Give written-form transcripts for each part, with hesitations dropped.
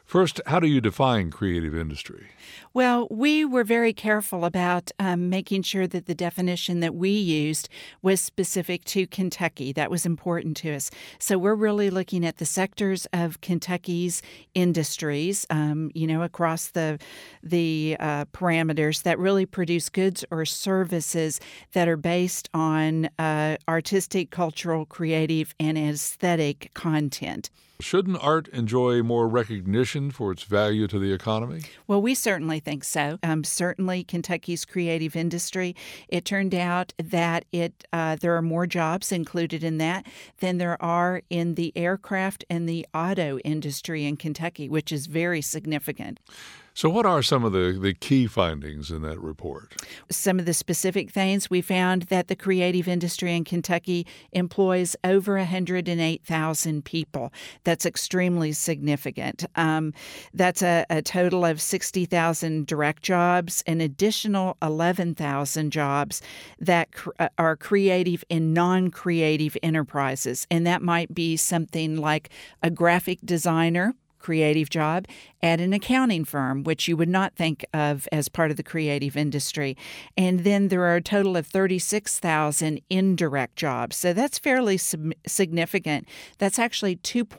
First, how do you define creative industry? Well, we were very careful about making sure that the definition that we used was specific to Kentucky. That was important to us. So we're really looking at the sectors of Kentucky's industries, across the parameters that really produce goods or services that are based on artistic, cultural, creative, and aesthetic content. Shouldn't art enjoy more recognition for its value to the economy? Well, we certainly think so. Certainly, Kentucky's creative industry, it turned out that there are more jobs included in that than there are in the aircraft and the auto industry in Kentucky, which is very significant. So what are some of the key findings in that report? Some of the specific things, we found that the creative industry in Kentucky employs over 108,000 people. That's extremely significant. That's a total of 60,000 direct jobs, an additional 11,000 jobs that are creative and non-creative enterprises. And that might be something like a graphic designer, creative job, at an accounting firm, which you would not think of as part of the creative industry. And then there are a total of 36,000 indirect jobs. So that's fairly significant. That's actually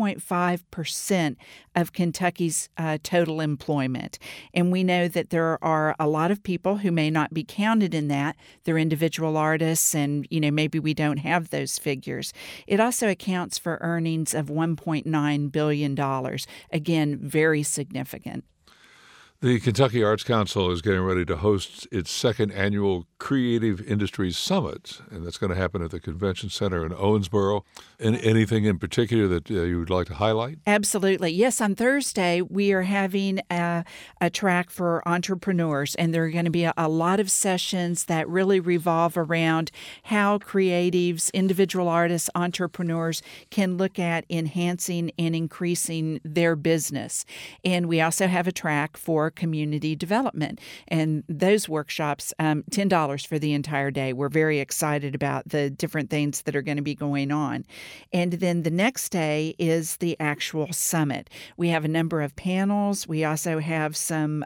2.5% of Kentucky's total employment. And we know that there are a lot of people who may not be counted in that. They're individual artists, and maybe we don't have those figures. It also accounts for earnings of $1.9 billion. Again, very significant. The Kentucky Arts Council is getting ready to host its second annual Creative Industries Summit, and that's going to happen at the Convention Center in Owensboro. Anything in particular that you would like to highlight? Absolutely. Yes, on Thursday, we are having a track for entrepreneurs, and there are going to be a lot of sessions that really revolve around how creatives, individual artists, entrepreneurs can look at enhancing and increasing their business. And we also have a track for community development. And those workshops, $10 for the entire day. We're very excited about the different things that are going to be going on. And then the next day is the actual summit. We have a number of panels. We also have some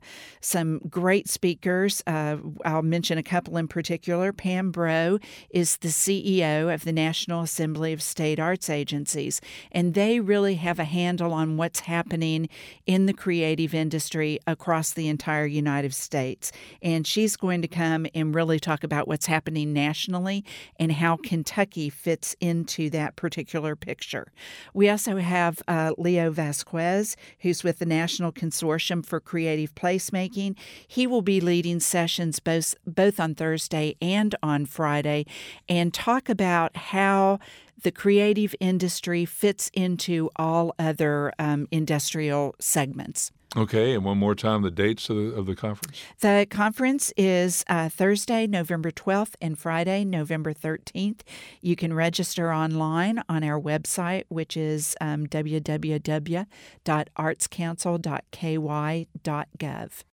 great speakers. I'll mention a couple in particular. Pam Breaux is the CEO of the National Assembly of State Arts Agencies, and they really have a handle on what's happening in the creative industry across the entire United States. And she's going to come and really talk about what's happening nationally and how Kentucky fits into that particular picture. We also have Leo Vasquez, who's with the National Consortium for Creative Placemaking. He will be leading sessions both on Thursday and on Friday and talk about how the creative industry fits into all other industrial segments. Okay, and one more time, the dates of the conference? The conference is Thursday, November 12th, and Friday, November 13th. You can register online on our website, which is www.artscouncil.ky.gov.